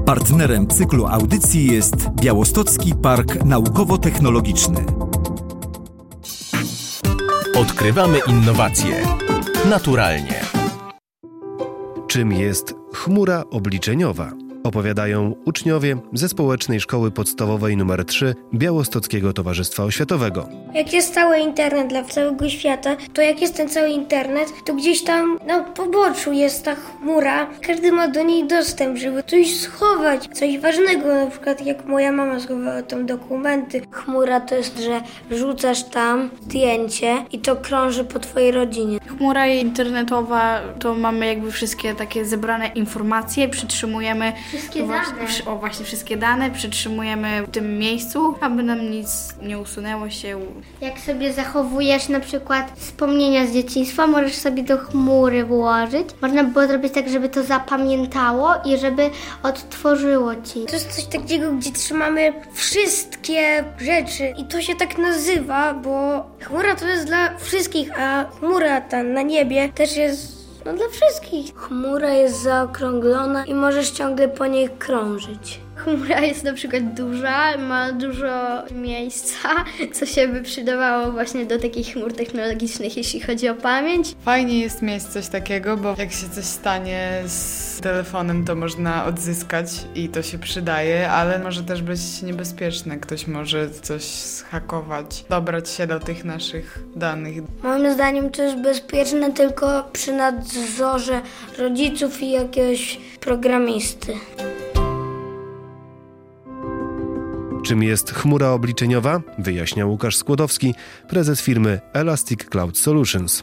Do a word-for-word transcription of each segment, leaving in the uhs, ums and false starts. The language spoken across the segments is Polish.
Partnerem cyklu audycji jest Białostocki Park Naukowo-Technologiczny. Odkrywamy innowacje. Naturalnie. Czym jest chmura obliczeniowa? Opowiadają uczniowie ze Społecznej Szkoły Podstawowej nr trzy Białostockiego Towarzystwa Oświatowego. Jak jest cały internet dla całego świata, to jak jest ten cały internet, to gdzieś tam na poboczu jest ta chmura. Każdy ma do niej dostęp, żeby coś schować, coś ważnego, na przykład jak moja mama schowała tam dokumenty. Chmura to jest, że wrzucasz tam zdjęcie i to krąży po twojej rodzinie. Chmura internetowa to mamy jakby wszystkie takie zebrane informacje, przytrzymujemy Wszystkie właśnie, dane. O właśnie, wszystkie dane przytrzymujemy w tym miejscu, aby nam nic nie usunęło się. Jak sobie zachowujesz na przykład wspomnienia z dzieciństwa, możesz sobie do chmury włożyć. Można było zrobić tak, żeby to zapamiętało i żeby odtworzyło ci. To jest coś takiego, gdzie trzymamy wszystkie rzeczy i to się tak nazywa, bo chmura to jest dla wszystkich, a chmura ta na niebie też jest no dla wszystkich. Chmura jest zaokrąglona i możesz ciągle po niej krążyć. Chmura jest na przykład duża, ma dużo miejsca, co się by przydawało właśnie do takich chmur technologicznych, jeśli chodzi o pamięć. Fajnie jest mieć coś takiego, bo jak się coś stanie z telefonem, to można odzyskać i to się przydaje, ale może też być niebezpieczne. Ktoś może coś zhakować, dobrać się do tych naszych danych. Moim zdaniem to jest bezpieczne tylko przy nadzorze rodziców i jakiegoś programisty. Czym jest chmura obliczeniowa? Wyjaśnia Łukasz Skłodowski, prezes firmy Elastic Cloud Solutions.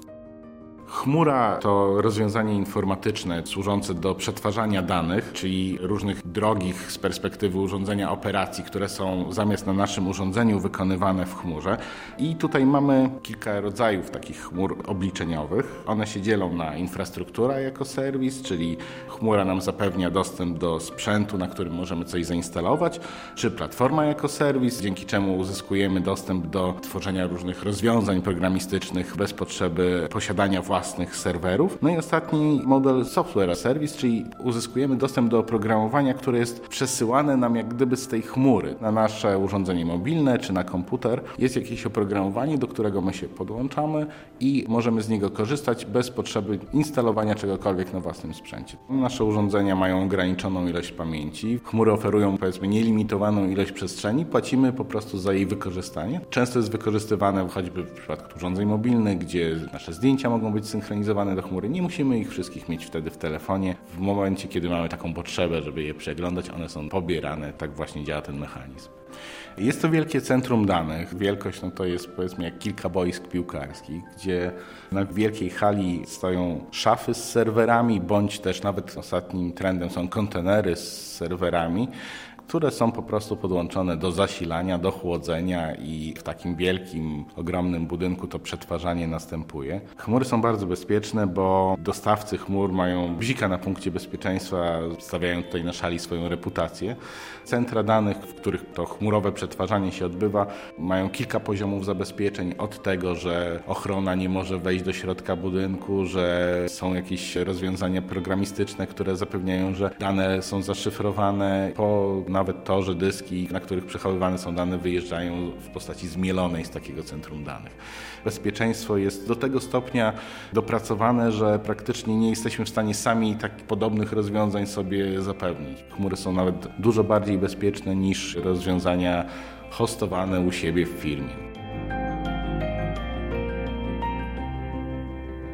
Chmura to rozwiązanie informatyczne służące do przetwarzania danych, czyli różnych drogich z perspektywy urządzenia operacji, które są zamiast na naszym urządzeniu wykonywane w chmurze. I tutaj mamy kilka rodzajów takich chmur obliczeniowych. One się dzielą na infrastruktura jako serwis, czyli chmura nam zapewnia dostęp do sprzętu, na którym możemy coś zainstalować, czy platforma jako serwis, dzięki czemu uzyskujemy dostęp do tworzenia różnych rozwiązań programistycznych bez potrzeby posiadania własnych serwerów. No i ostatni model software as service, czyli uzyskujemy dostęp do oprogramowania, które jest przesyłane nam jak gdyby z tej chmury na nasze urządzenie mobilne czy na komputer. Jest jakieś oprogramowanie, do którego my się podłączamy i możemy z niego korzystać bez potrzeby instalowania czegokolwiek na własnym sprzęcie. Nasze urządzenia mają ograniczoną ilość pamięci. Chmury oferują powiedzmy nielimitowaną ilość przestrzeni. Płacimy po prostu za jej wykorzystanie. Często jest wykorzystywane choćby w przypadku urządzeń mobilnych, gdzie nasze zdjęcia mogą być synchronizowane do chmury. Nie musimy ich wszystkich mieć wtedy w telefonie. W momencie, kiedy mamy taką potrzebę, żeby je przeglądać, one są pobierane. Tak właśnie działa ten mechanizm. Jest to wielkie centrum danych. Wielkość no to jest powiedzmy jak kilka boisk piłkarskich, gdzie na wielkiej hali stoją szafy z serwerami, bądź też nawet ostatnim trendem są kontenery z serwerami, które są po prostu podłączone do zasilania, do chłodzenia i w takim wielkim, ogromnym budynku to przetwarzanie następuje. Chmury są bardzo bezpieczne, bo dostawcy chmur mają bzika na punkcie bezpieczeństwa, stawiają tutaj na szali swoją reputację. Centra danych, w których to chmurowe przetwarzanie się odbywa, mają kilka poziomów zabezpieczeń, od tego, że ochrona nie może wejść do środka budynku, że są jakieś rozwiązania programistyczne, które zapewniają, że dane są zaszyfrowane, po nawet to, że dyski, na których przechowywane są dane, wyjeżdżają w postaci zmielonej z takiego centrum danych. Bezpieczeństwo jest do tego stopnia dopracowane, że praktycznie nie jesteśmy w stanie sami takich podobnych rozwiązań sobie zapewnić. Chmury są nawet dużo bardziej bezpieczne niż rozwiązania hostowane u siebie w firmie.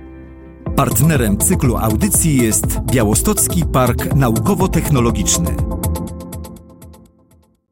Partnerem cyklu audycji jest Białostocki Park Naukowo-Technologiczny.